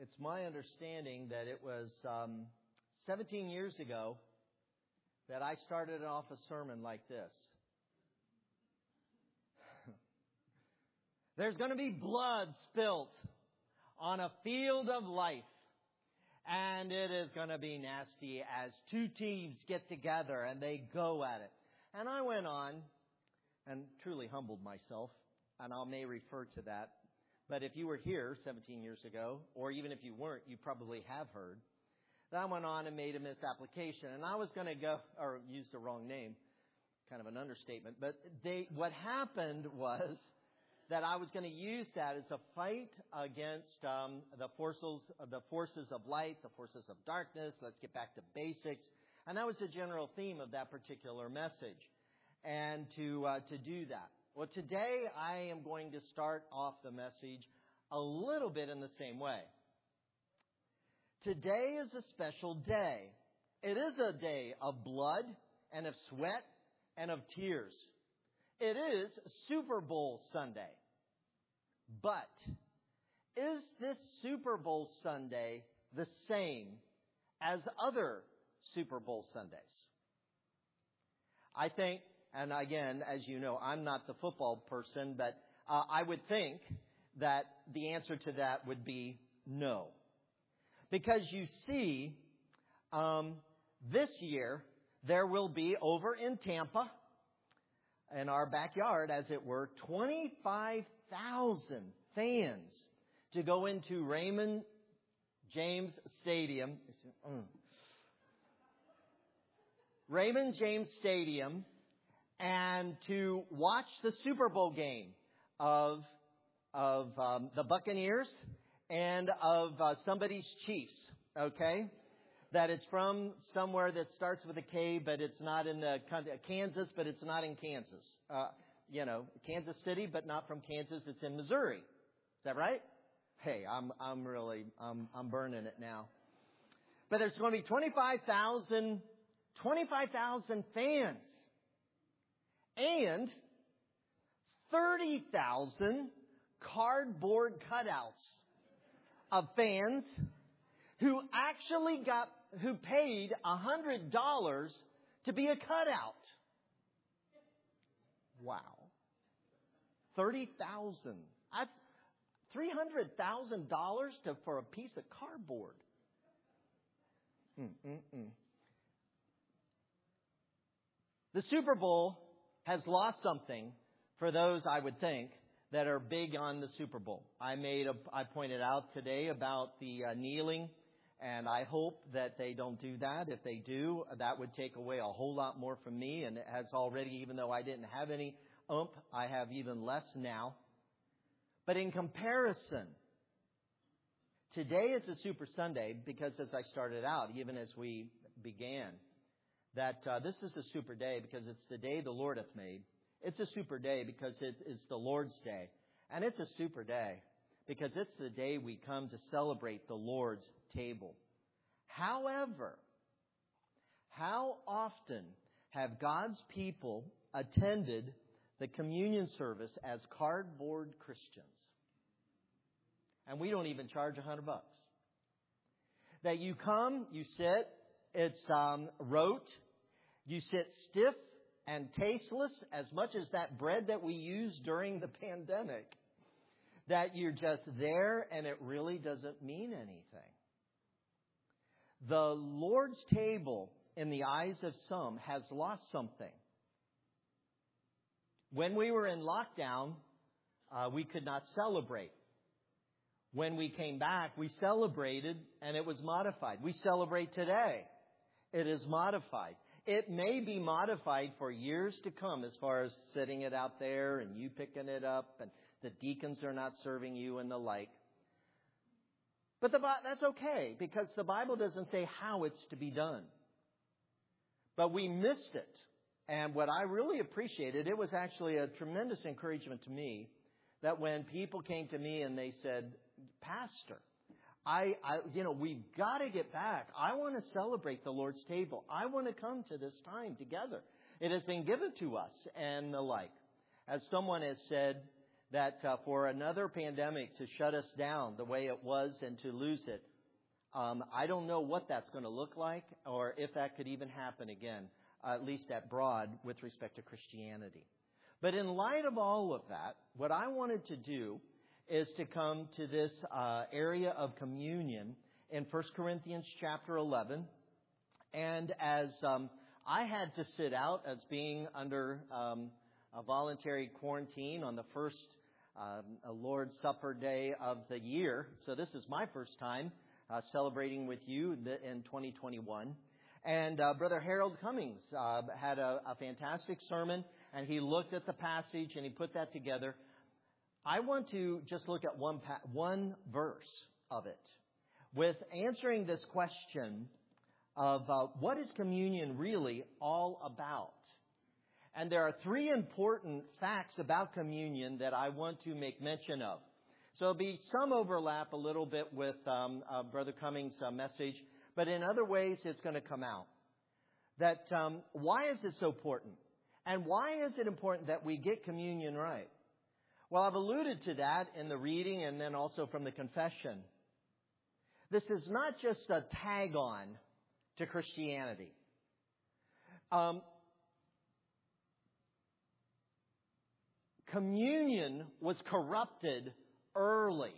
it's my understanding that it was 17 years ago that I started off a sermon like this. There's going to be blood spilt on a field of life. And it is going to be nasty as two teams get together and they go at it. And I went on and truly humbled myself. And I may refer to that. But if you were here 17 years ago, or even if you weren't, you probably have heard, that I went on and made a misapplication. And I was going to go, or used the wrong name, kind of an understatement. But what happened was that I was going to use that as a fight against the forces of light, the forces of darkness. Let's get back to basics. And that was the general theme of that particular message. And to do that. Well, today I am going to start off the message a little bit in the same way. Today is a special day. It is a day of blood and of sweat and of tears. It is Super Bowl Sunday. But is this Super Bowl Sunday the same as other Super Bowl Sundays? I think, and again, as you know, I'm not the football person, but I would think that the answer to that would be no. Because you see, this year, there will be over in Tampa, in our backyard, as it were, 25,000 fans to go into Raymond James Stadium. Raymond James Stadium, and to watch the Super Bowl game of the Buccaneers and of somebody's Chiefs, okay? That it's from somewhere that starts with a K, but it's not in Kansas, but it's not in Kansas. Kansas City, but not from Kansas. It's in Missouri. Is that right? Hey, I'm burning it now. But there's going to be 25,000 fans and 30,000 cardboard cutouts of fans who paid $100 to be a cutout. Wow. 30,000. That's $300,000 for a piece of cardboard. The Super Bowl has lost something for those, I would think, that are big on the Super Bowl. I pointed out today about the kneeling. And I hope that they don't do that. If they do, that would take away a whole lot more from me. And it has already, even though I didn't have any I have even less now. But in comparison, today is a Super Sunday because as I started out, even as we began, that this is a super day because it's the day the Lord hath made. It's a super day because it is the Lord's day. And it's a super day because it's the day we come to celebrate the Lord's table. However, how often have God's people attended the communion service as cardboard Christians? And we don't even charge $100. That you come, you sit, it's rote, you sit stiff and tasteless, as much as that bread that we used during the pandemic. That you're just there and it really doesn't mean anything. The Lord's table, in the eyes of some, has lost something. When we were in lockdown, we could not celebrate. When we came back, we celebrated and it was modified. We celebrate today. It is modified. It may be modified for years to come as far as sitting it out there and you picking it up and the deacons are not serving you and the like. But that's okay because the Bible doesn't say how it's to be done. But we missed it. And what I really appreciated, it was actually a tremendous encouragement to me that when people came to me and they said, Pastor, we've got to get back. I want to celebrate the Lord's table. I want to come to this time together. It has been given to us and the like. As someone has said, that for another pandemic to shut us down the way it was and to lose it, I don't know what that's going to look like or if that could even happen again, at least at Broad with respect to Christianity. But in light of all of that, what I wanted to do is to come to this area of communion in 1 Corinthians chapter 11. And as I had to sit out as being under a voluntary quarantine on the first Lord's Supper day of the year. So this is my first time celebrating with you in 2021. And Brother Harold Cummings had a fantastic sermon, and he looked at the passage and he put that together. I want to just look at one verse of it with answering this question of what is communion really all about. And there are three important facts about communion that I want to make mention of. So there'll be some overlap a little bit with Brother Cummings' message, but in other ways it's going to come out. That why is it so important? And why is it important that we get communion right? Well, I've alluded to that in the reading and then also from the confession. This is not just a tag-on to Christianity. Communion was corrupted early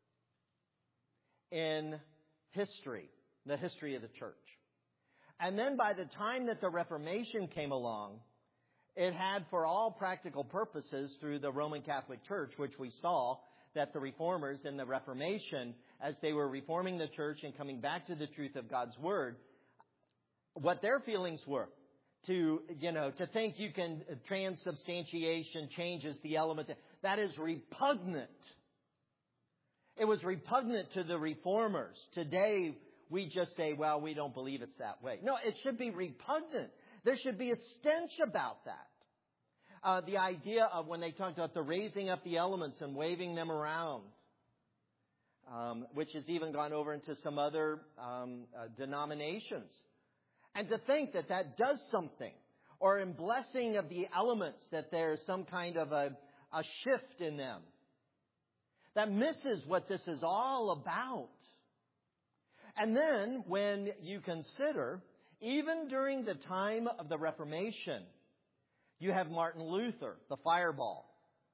in history, the history of the church. And then by the time that the Reformation came along, it had for all practical purposes through the Roman Catholic Church, which we saw that the Reformers in the Reformation, as they were reforming the church and coming back to the truth of God's Word, what their feelings were. To think you can transubstantiation changes the elements. That is repugnant. It was repugnant to the reformers. Today, we just say, well, we don't believe it's that way. No, it should be repugnant. There should be a stench about that. The idea of when they talked about the raising up the elements and waving them around, which has even gone over into some other denominations. And to think that that does something, or in blessing of the elements, that there's some kind of a shift in them. That misses what this is all about. And then when you consider, even during the time of the Reformation, you have Martin Luther, the fireball.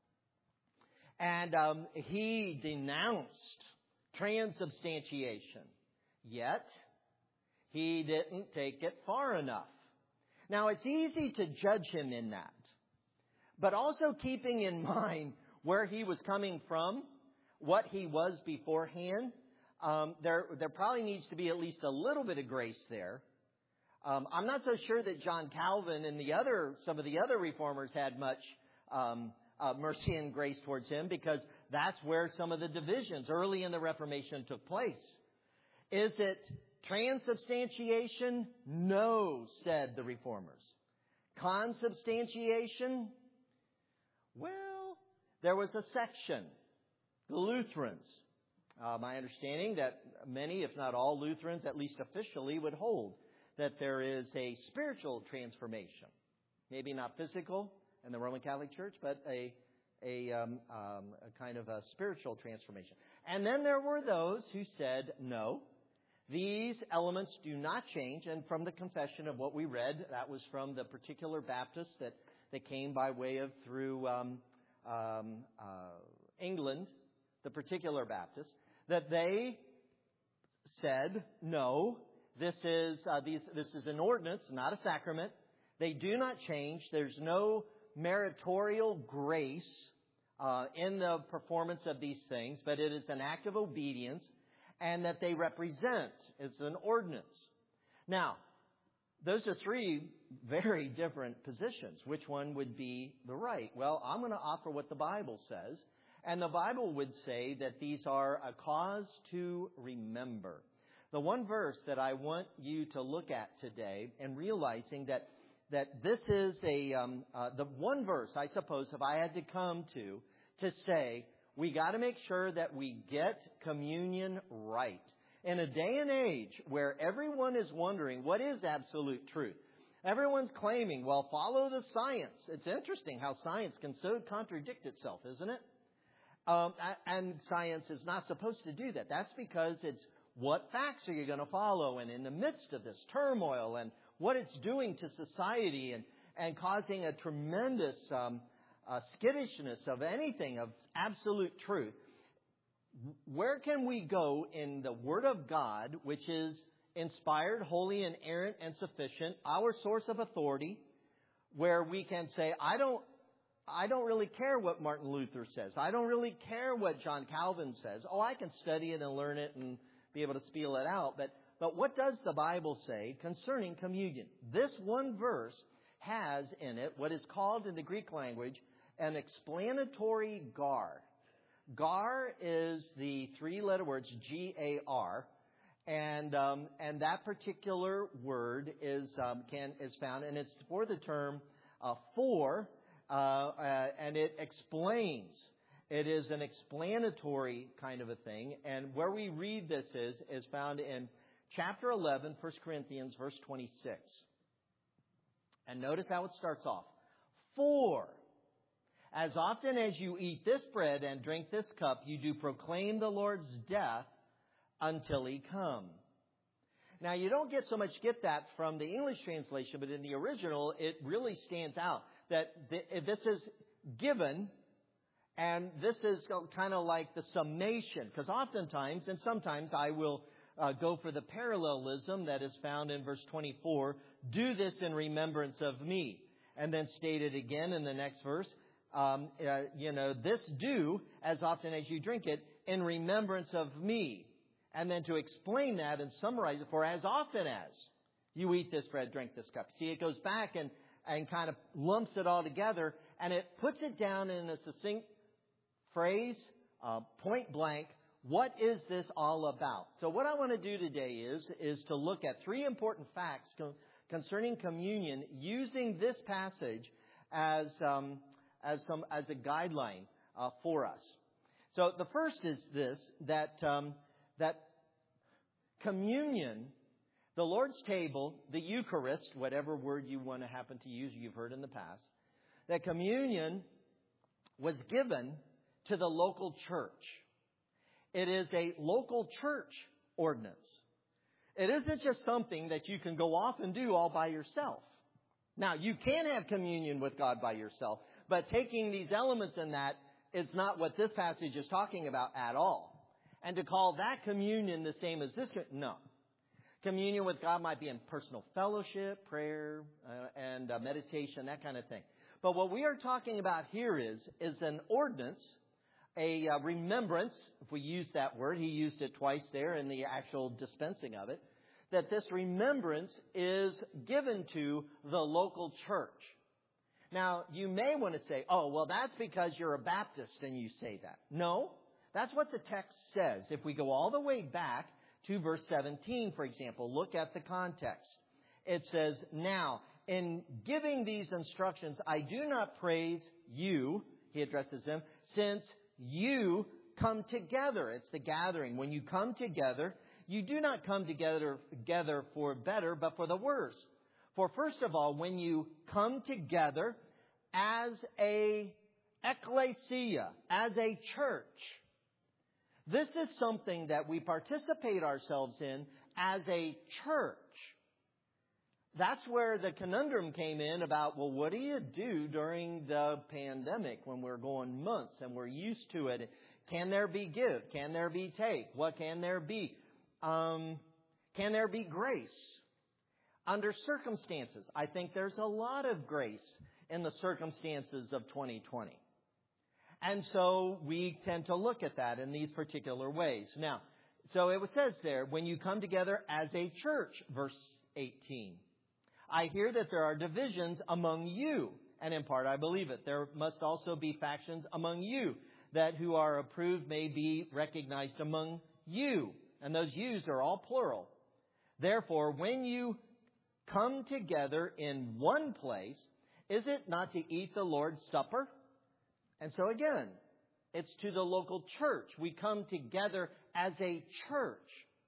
And he denounced transubstantiation. Yet, he didn't take it far enough. Now, it's easy to judge him in that. But also keeping in mind where he was coming from, what he was beforehand, there probably needs to be at least a little bit of grace there. I'm not so sure that John Calvin and some of the other reformers had much mercy and grace towards him, because that's where some of the divisions early in the Reformation took place. Is it transubstantiation? No, said the reformers. Consubstantiation? Well, there was a section, the Lutherans. My understanding that many, if not all Lutherans, at least officially, would hold that there is a spiritual transformation. Maybe not physical in the Roman Catholic Church, but a kind of a spiritual transformation. And then there were those who said, no, these elements do not change. And from the confession of what we read, that was from the particular Baptists that came by way of through England, the particular Baptists, that they said, no, this is an ordinance, not a sacrament. They do not change. There's no meritorial grace in the performance of these things, but it is an act of obedience, and that they represent. It's an ordinance. Now, those are three very different positions. Which one would be the right? Well, I'm going to offer what the Bible says. And the Bible would say that these are a cause to remember. The one verse that I want you to look at today, and realizing that this is the one verse, I suppose, if I had to come to say, we got to make sure that we get communion right. In a day and age where everyone is wondering what is absolute truth. Everyone's claiming, well, follow the science. It's interesting how science can so contradict itself, isn't it? And science is not supposed to do that. That's because it's what facts are you going to follow? And in the midst of this turmoil and what it's doing to society and causing a tremendous skittishness of anything, of absolute truth, where can we go in the Word of God, which is inspired, holy, inerrant, and sufficient, our source of authority, where we can say, I don't really care what Martin Luther says. I don't really care what John Calvin says. Oh, I can study it and learn it and be able to spiel it out. But what does the Bible say concerning communion? This one verse has in it what is called in the Greek language an explanatory gar. Gar is the three-letter words G-A-R, and that particular word is found, and it's for the term for. And it explains. It is an explanatory kind of a thing. And where we read this is found in chapter 11, 1 Corinthians, verse 26. And notice how it starts off. For as often as you eat this bread and drink this cup, you do proclaim the Lord's death until He come. Now, you don't get that from the English translation, but in the original, it really stands out that this is given, and this is kind of like the summation. Because oftentimes, and sometimes I will go for the parallelism that is found in verse 24, do this in remembrance of me. And then state it again in the next verse, this do as often as you drink it in remembrance of me. And then to explain that and summarize it, for as often as you eat this bread, drink this cup. See, it goes back and kind of lumps it all together, and it puts it down in a succinct phrase, point blank. What is this all about? So what I want to do today is to look at three important facts concerning communion, using this passage as a guideline for us. So the first is this: that communion, the Lord's table, the Eucharist, whatever word you want to happen to use, you've heard in the past, that communion was given to the local church. It is a local church ordinance. It isn't just something that you can go off and do all by yourself. Now, you can have communion with God by yourself, but taking these elements in that is not what this passage is talking about at all. And to call that communion the same as this, no. Communion with God might be in personal fellowship, prayer, and meditation, that kind of thing. But what we are talking about here is an ordinance, a remembrance, if we use that word. He used it twice there in the actual dispensing of it, that this remembrance is given to the local church. Now, you may want to say, oh, well, that's because you're a Baptist and you say that. No, that's what the text says. If we go all the way back to verse 17, for example, look at the context. It says, now, in giving these instructions, I do not praise you, he addresses them, since you come together. It's the gathering. When you come together, you do not come together for better, but for the worse. For first of all, when you come together as a ecclesia, as a church, this is something that we participate ourselves in as a church. That's where the conundrum came in about, well, what do you do during the pandemic when we're going months and we're used to it? Can there be give? Can there be take? What can there be? Can there be grace? Under circumstances, I think there's a lot of grace in the circumstances of 2020. And so we tend to look at that in these particular ways. Now, so it says there, when you come together as a church, verse 18. I hear that there are divisions among you, and in part I believe it. There must also be factions among you, that who are approved may be recognized among you. And those yous are all plural. Therefore, when you come together in one place, is it not to eat the Lord's Supper? And so again, it's to the local church. We come together as a church.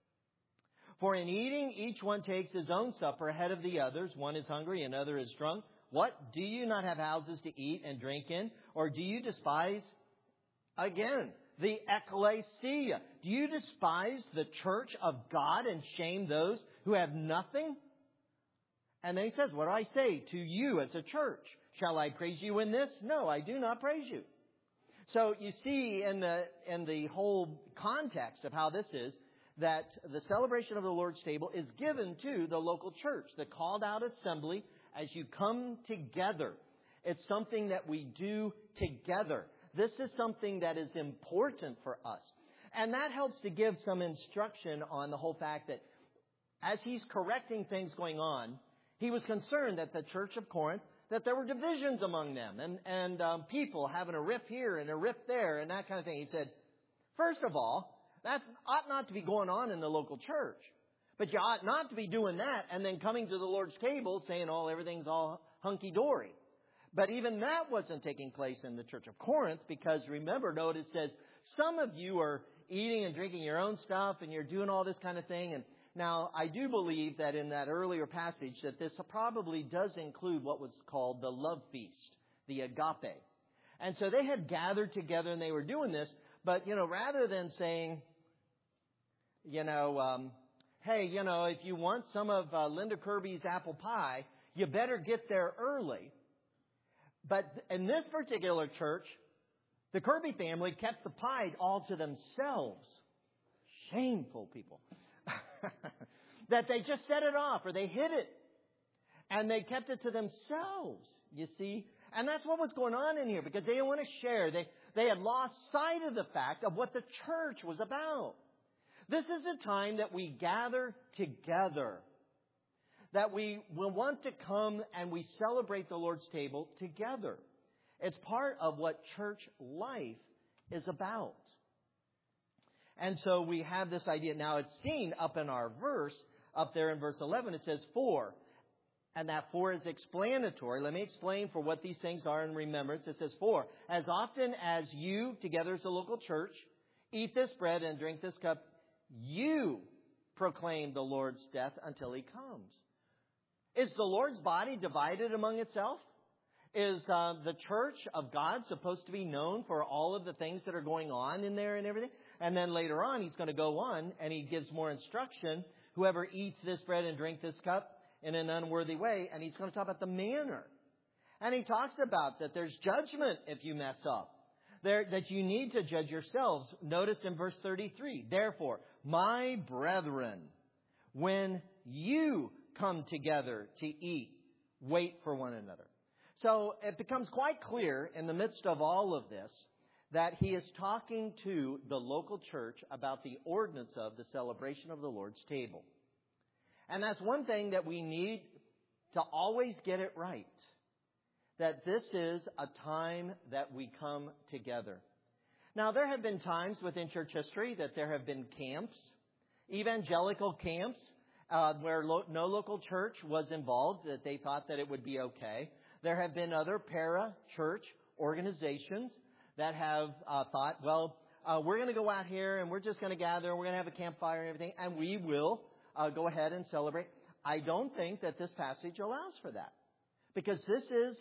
For in eating, each one takes his own supper ahead of the others. One is hungry, another is drunk. What? Do you not have houses to eat and drink in? Or do you despise Again, the ecclesia. Do you despise the church of God and shame those who have nothing? And then he says, what do I say to you as a church? Shall I praise you in this? No, I do not praise you. So you see in the whole context of how this is, that the celebration of the Lord's table is given to the local church, the called out assembly as you come together. It's something that we do together. This is something that is important for us. And that helps to give some instruction on the whole fact that as he's correcting things going on, he was concerned that the church of Corinth, that there were divisions among them and people having a rift here and a rift there and that kind of thing. He said, first of all, that ought not to be going on in the local church. But you ought not to be doing that and then coming to the Lord's table saying, oh, everything's all hunky-dory. But even that wasn't taking place in the church of Corinth because remember, note it says, some of you are eating and drinking your own stuff and you're doing all this kind of thing. And now, I do believe that in that earlier passage that this probably does include what was called the love feast, the agape. And so they had gathered together and they were doing this. But, rather than saying, hey, if you want some of Linda Kirby's apple pie, you better get there early. But in this particular church, the Kirby family kept the pie all to themselves. Shameful people. That they just set it off or they hid it. And they kept it to themselves, you see. And that's what was going on in here because they didn't want to share. They had lost sight of the fact of what the church was about. This is a time that we gather together. That we will want to come and we celebrate the Lord's table together. It's part of what church life is about. And so we have this idea. Now it's seen up in our verse, up there in verse 11, it says for. And that for is explanatory. Let me explain for what these things are in remembrance. It says for, as often as you, together as a local church, eat this bread and drink this cup, you proclaim the Lord's death until he comes. Is the Lord's body divided among itself? Is the church of God supposed to be known for all of the things that are going on in there and everything? And then later on, he's going to go on and he gives more instruction. Whoever eats this bread and drink this cup in an unworthy way. And he's going to talk about the manner. And he talks about that there's judgment if you mess up. That you need to judge yourselves. Notice in verse 33, therefore, my brethren, when you come together to eat, wait for one another. So it becomes quite clear in the midst of all of this that he is talking to the local church about the ordinance of the celebration of the Lord's table. And that's one thing that we need to always get it right. That this is a time that we come together. Now, there have been times within church history that there have been camps, evangelical camps, where no local church was involved, that they thought that it would be okay. There have been other para-church organizations that have thought, well, we're going to go out here and we're just going to gather and we're going to have a campfire and everything, and we will go ahead and celebrate. I don't think that this passage allows for that. Because this is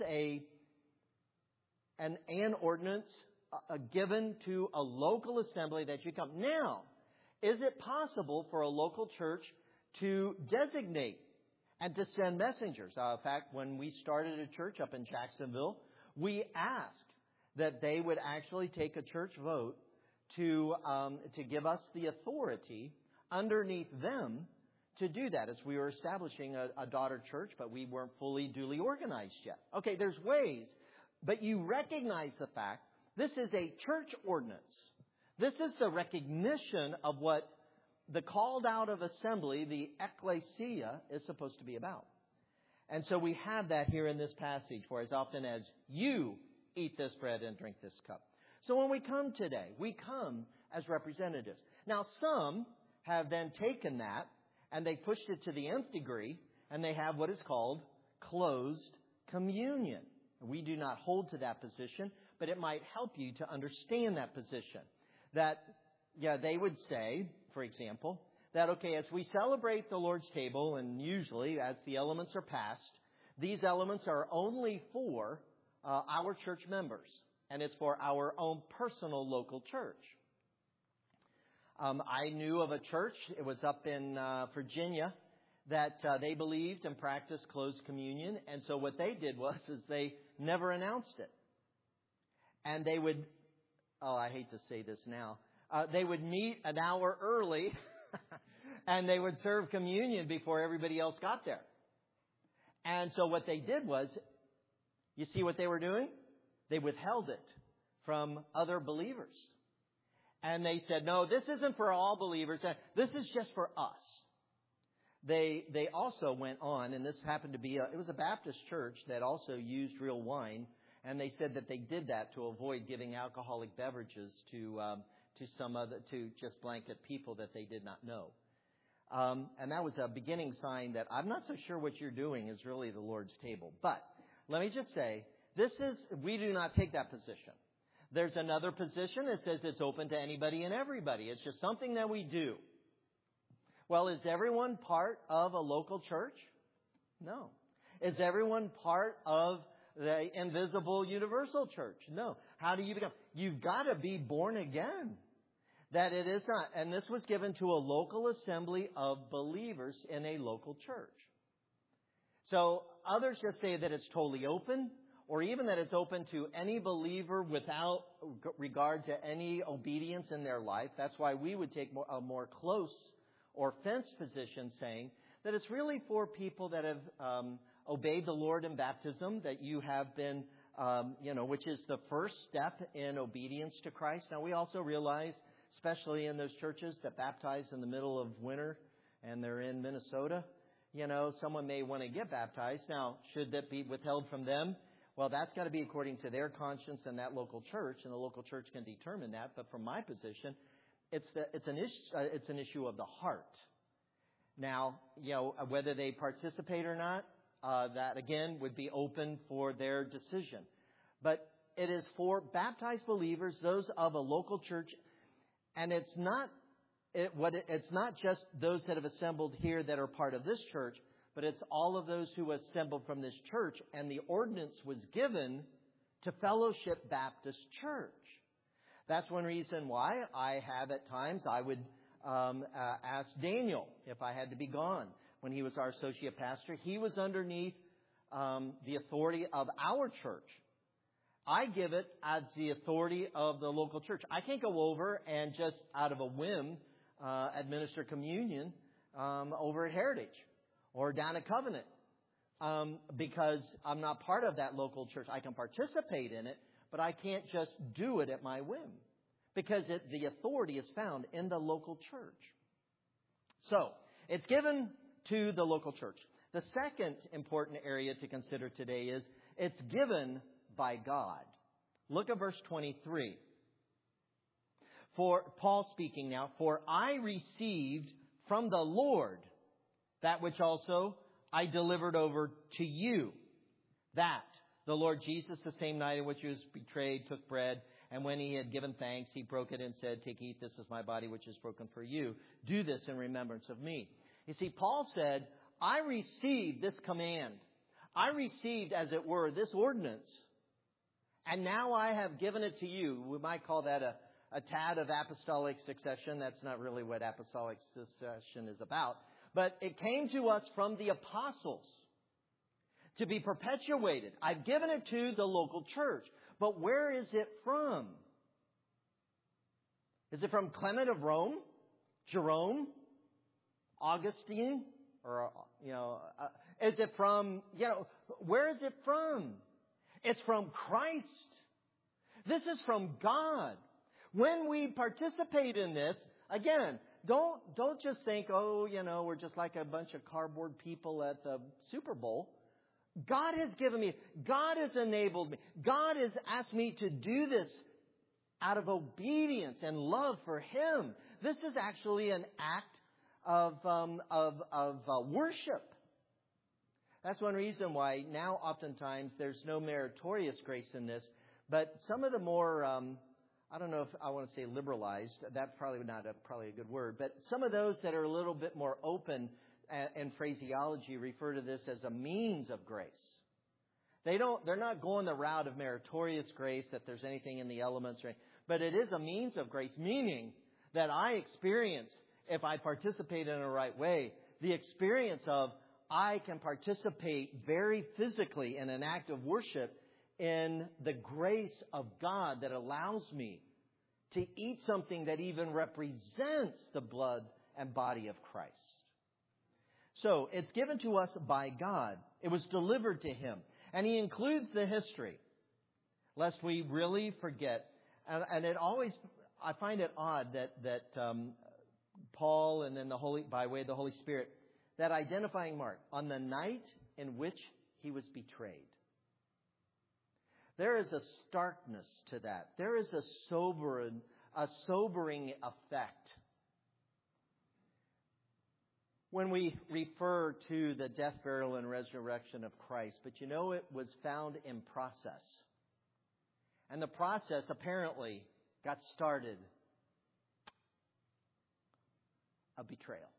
an ordinance given to a local assembly that you come. Now, is it possible for a local church to designate and to send messengers? In fact, when we started a church up in Jacksonville, we asked that they would actually take a church vote to give us the authority underneath them to do that, as we were establishing a daughter church, but we weren't fully duly organized yet. Okay, there's ways, but you recognize the fact this is a church ordinance. This is the recognition of what the called out of assembly, the ecclesia, is supposed to be about. And so we have that here in this passage, for as often as you eat this bread and drink this cup. So when we come today, we come as representatives. Now, some have then taken that and they pushed it to the nth degree, and they have what is called closed communion. We do not hold to that position, but it might help you to understand that position. That, they would say, for example, that, okay, as we celebrate the Lord's table, and usually as the elements are passed, these elements are only for our church members. and it's for our own personal local church. I knew of a church, it was up in Virginia, that they believed and practiced closed communion. And so what they did was they never announced it. And they would, I hate to say this now, they would meet an hour early and they would serve communion before everybody else got there. And so what they did was, you see what they were doing? They withheld it from other believers. And they said, no, this isn't for all believers. This is just for us. They also went on, and this happened to be, it was a Baptist church that also used real wine. And they said that they did that to avoid giving alcoholic beverages to just blanket people that they did not know. And that was a beginning sign that I'm not so sure what you're doing is really the Lord's table. But let me just say, we do not take that position. There's another position that says it's open to anybody and everybody. It's just something that we do. Well, is everyone part of a local church? No. Is everyone part of the invisible universal church? No. How do you become? You've got to be born again. That it is not. And this was given to a local assembly of believers in a local church. So others just say that it's totally open, or even that it's open to any believer without regard to any obedience in their life. That's why we would take a more close or fenced position, saying that it's really for people that have obeyed the Lord in baptism, that you have been, which is the first step in obedience to Christ. Now, we also realize, especially in those churches that baptize in the middle of winter and they're in Minnesota, someone may want to get baptized. Now, should that be withheld from them? Well, that's got to be according to their conscience and that local church, and the local church can determine that. But from my position, it's an issue of the heart. Now, whether they participate or not, that again would be open for their decision. But it is for baptized believers, those of a local church, and it's not just those that have assembled here that are part of this church, but it's all of those who assembled from this church. And the ordinance was given to Fellowship Baptist Church. That's one reason why I have at times, I would ask Daniel if I had to be gone. When he was our associate pastor, he was underneath the authority of our church. I give it as the authority of the local church. I can't go over and just out of a whim administer communion over at Heritage or down at Covenant because I'm not part of that local church. I can participate in it, but I can't just do it at my whim because the authority is found in the local church. So it's given to the local church. The second important area to consider today is it's given by God. Look at verse 23. For Paul speaking now, for I received from the Lord that which also I delivered over to you, that the Lord Jesus, the same night in which he was betrayed, took bread, and when he had given thanks, he broke it and said, "Take, eat, this is my body which is broken for you. Do this in remembrance of me." You see, Paul said, I received this command. I received, as it were, this ordinance. And now I have given it to you. We might call that a tad of apostolic succession. That's not really what apostolic succession is about. But it came to us from the apostles to be perpetuated. I've given it to the local church. But where is it from? Is it from Clement of Rome? Jerome? Augustine? Or, is it from, where is it from? It's from Christ. This is from God. When we participate in this, again, don't just think, we're just like a bunch of cardboard people at the Super Bowl. God has given me, God has enabled me, God has asked me to do this out of obedience and love for Him. This is actually an act of worship. That's one reason why now oftentimes there's no meritorious grace in this, but some of the more, I don't know if I want to say liberalized, that's probably not probably a good word, but some of those that are a little bit more open in phraseology refer to this as a means of grace. They're not going the route of meritorious grace, that there's anything in the elements, but it is a means of grace, meaning that I experience, if I participate in a right way, the experience of I can participate very physically in an act of worship in the grace of God that allows me to eat something that even represents the blood and body of Christ. So it's given to us by God. It was delivered to Him. And He includes the history, lest we really forget. And it always, I find it odd that Paul and then by way of the Holy Spirit, that identifying mark, on the night in which He was betrayed. There is a starkness to that. There is a sobering effect when we refer to the death, burial, and resurrection of Christ. But it was found in process. And the process apparently got started a betrayal.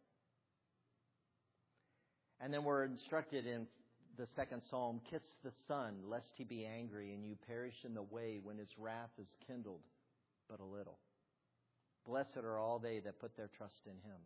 And then we're instructed in the second Psalm, kiss the Son, lest He be angry, and you perish in the way when His wrath is kindled but a little. Blessed are all they that put their trust in Him.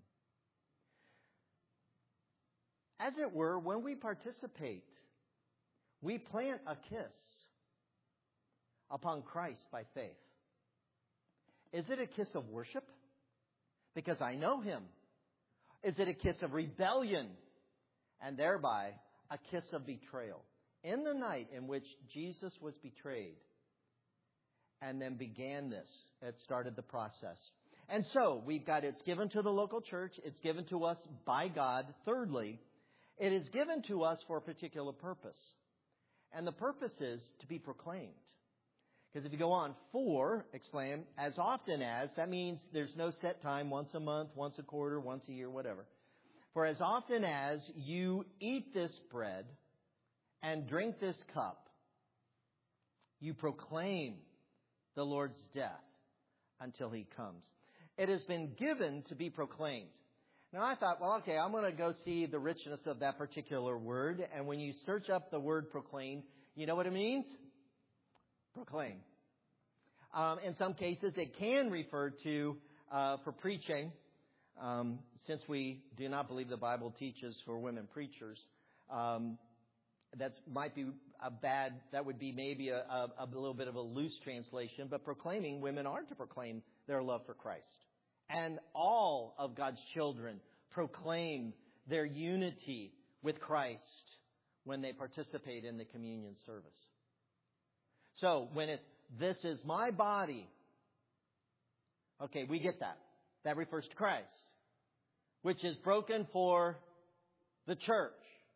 As it were, when we participate, we plant a kiss upon Christ by faith. Is it a kiss of worship? Because I know Him. Is it a kiss of rebellion? And thereby a kiss of betrayal. In the night in which Jesus was betrayed, and then began this, it started the process. And so we've got it's given to the local church. It's given to us by God. Thirdly, it is given to us for a particular purpose. And the purpose is to be proclaimed. Because if you go on, explain, as often as, that means there's no set time, once a month, once a quarter, once a year, whatever. For as often as you eat this bread and drink this cup, you proclaim the Lord's death until He comes. It has been given to be proclaimed. Now I thought, well, okay, I'm going to go see the richness of that particular word. And when you search up the word proclaim, you know what it means? Proclaim. In some cases, it can refer to, for preaching, since we do not believe the Bible teaches for women preachers, that would be maybe a little bit of a loose translation, but proclaiming, women are to proclaim their love for Christ. And all of God's children proclaim their unity with Christ when they participate in the communion service. So when it's, this is my body, okay, we get that. That refers to Christ, which is broken for the church,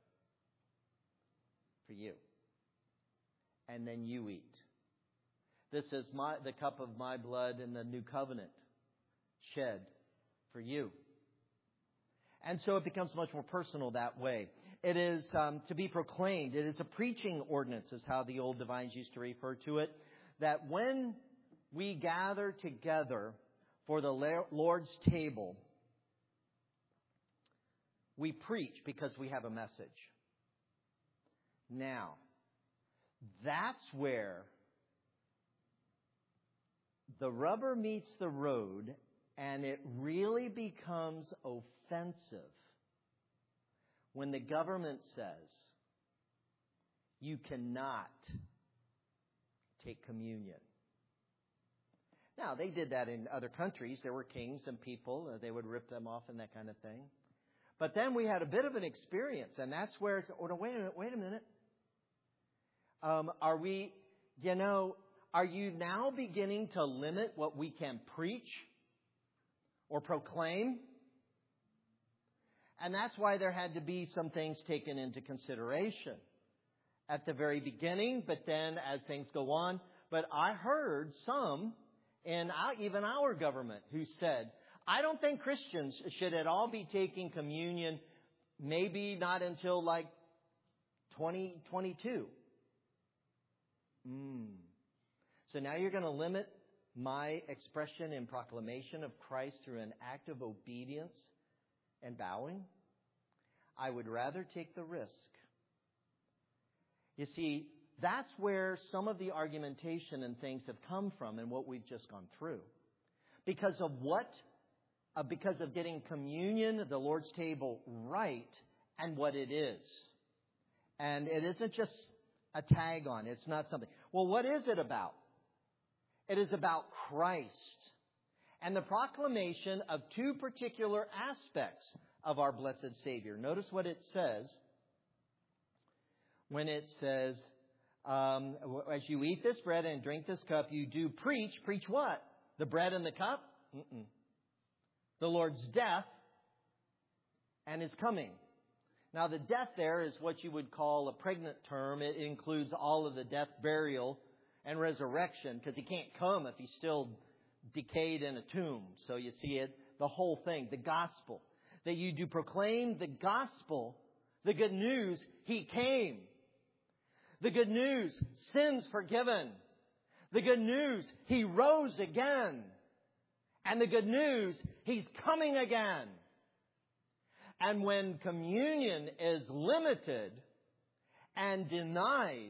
for you. And then you eat. This is the cup of my blood in the new covenant, shed for you. And so it becomes much more personal that way. It is to be proclaimed. It is a preaching ordinance, is how the old divines used to refer to it. That when we gather together for the Lord's table, we preach because we have a message. Now, that's where the rubber meets the road and it really becomes offensive when the government says you cannot take communion. Now, they did that in other countries. There were kings and people. They would rip them off and that kind of thing. But then we had a bit of an experience, and that's where it's, oh, no, wait a minute. Are you now beginning to limit what we can preach or proclaim? And that's why there had to be some things taken into consideration at the very beginning, but then as things go on. But I heard some in even our government who said, I don't think Christians should at all be taking communion, maybe not until like 2022. So now you're going to limit my expression and proclamation of Christ through an act of obedience and bowing? I would rather take the risk. You see, That's where some of the argumentation and things have come from and what we've just gone through. Because of getting communion, the Lord's table, right, and what it is. And it isn't just a tag on. It's not something. Well, what is it about? It is about Christ and the proclamation of two particular aspects of our blessed Savior. Notice what it says when it says, as you eat this bread and drink this cup, you do preach. Preach what? The bread and the cup? The Lord's death and His coming. Now, the death there is what you would call a pregnant term. It includes all of the death, burial, and resurrection, because He can't come if He's still decayed in a tomb. So you see it, the whole thing, the gospel. That you do proclaim the gospel, the good news, He came. The good news, sins forgiven. The good news, He rose again. And the good news, He's coming again. And when communion is limited and denied,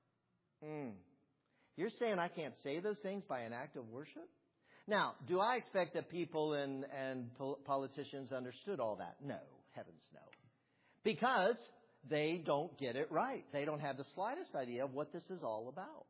you're saying I can't say those things by an act of worship? Now, do I expect that people and politicians understood all that? No, heavens no. Because they don't get it right. They don't have the slightest idea of what this is all about.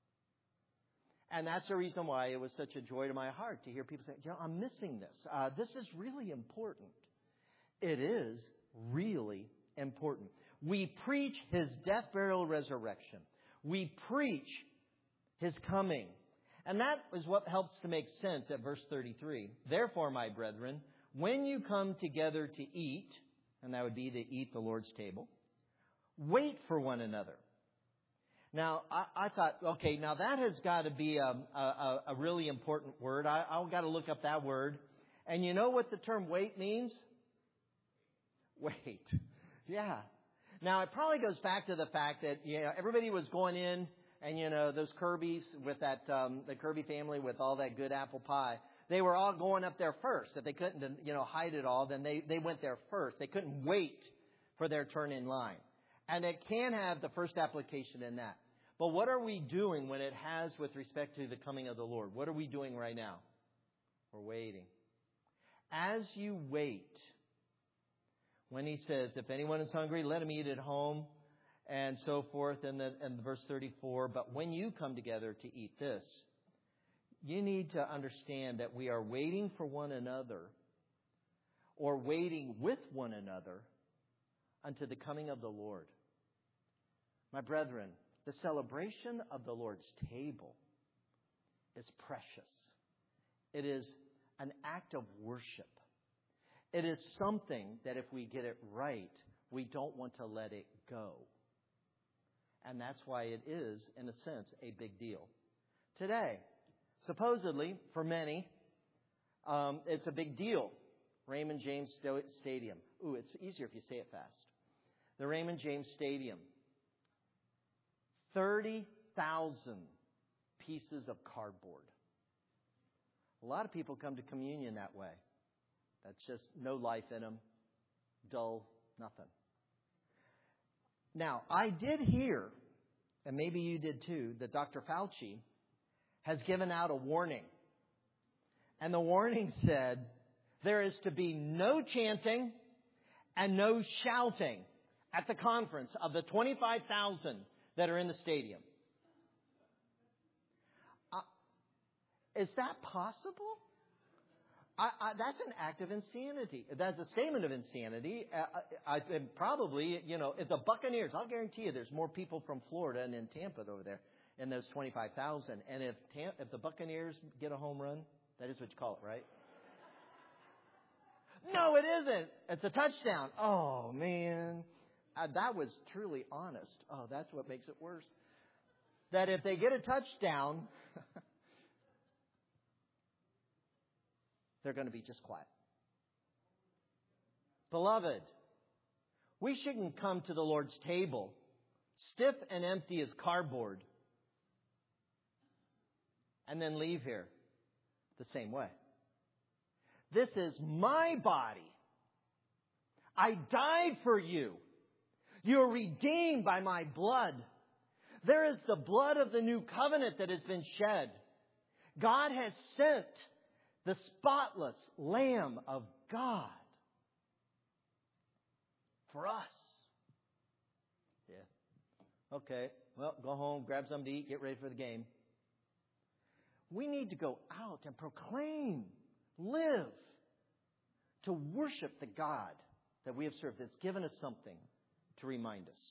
And that's the reason why it was such a joy to my heart to hear people say, I'm missing this. This is really important. It is really important. We preach His death, burial, resurrection. We preach His coming. And that is what helps to make sense at verse 33. Therefore, my brethren, when you come together to eat, and that would be to eat the Lord's table, wait for one another. Now, I thought, okay, now that has got to be a really important word. I've got to look up that word. And you know what the term wait means? Wait. Yeah. Now, it probably goes back to the fact that, everybody was going in and, those Kirby's with that, the Kirby family with all that good apple pie, they were all going up there first. If they couldn't, hide it all, then they went there first. They couldn't wait for their turn in line. And it can have the first application in that. But what are we doing when it has with respect to the coming of the Lord? What are we doing right now? We're waiting. As you wait, when He says, if anyone is hungry, let him eat at home, and so forth, and verse 34, but when you come together to eat this, you need to understand that we are waiting for one another, or waiting with one another, unto the coming of the Lord. My brethren, the celebration of the Lord's table is precious. It is an act of worship. It is something that if we get it right, we don't want to let it go. And that's why it is, in a sense, a big deal. Today, supposedly, for many, it's a big deal. Raymond James Stadium. Ooh, it's easier if you say it fast. The Raymond James Stadium. 30,000 pieces of cardboard. A lot of people come to communion that way. That's just no life in them. Dull, nothing. Now, I did hear, and maybe you did too, that Dr. Fauci has given out a warning. And the warning said there is to be no chanting and no shouting at the conference of the 25,000 that are in the stadium. Is that possible? That's an act of insanity. That's a statement of insanity. And probably, if the Buccaneers, I'll guarantee you there's more people from Florida and in Tampa over there in those 25,000. And if the Buccaneers get a home run, that is what you call it, right? No, it isn't. It's a touchdown. Oh, man. That was truly honest. Oh, that's what makes it worse. That if they get a touchdown, they're going to be just quiet. Beloved, we shouldn't come to the Lord's table stiff and empty as cardboard and then leave here the same way. This is my body. I died for you. You are redeemed by my blood. There is the blood of the new covenant that has been shed. God has sent the spotless Lamb of God for us. Yeah. Okay. Well, go home, grab something to eat, get ready for the game. We need to go out and proclaim, live, to worship the God that we have served, that's given us something to remind us.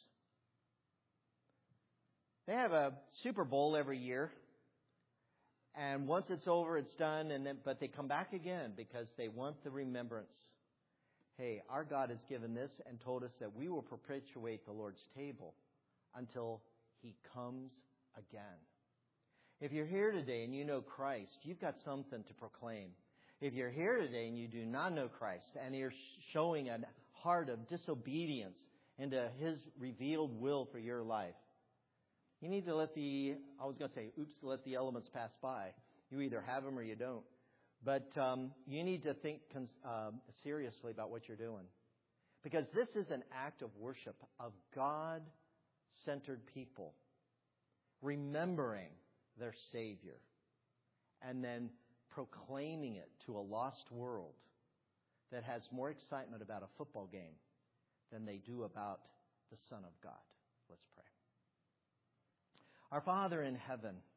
They have a Super Bowl every year. And once it's over, it's done. But they come back again because they want the remembrance. Hey, our God has given this and told us that we will perpetuate the Lord's table until He comes again. If you're here today and you know Christ, you've got something to proclaim. If you're here today and you do not know Christ and you're showing a heart of disobedience into His revealed will for your life, you need to let the elements pass by. You either have them or you don't. But you need to think seriously about what you're doing. Because this is an act of worship of God-centered people, remembering their Savior, and then proclaiming it to a lost world that has more excitement about a football game than they do about the Son of God. Let's pray. Our Father in heaven,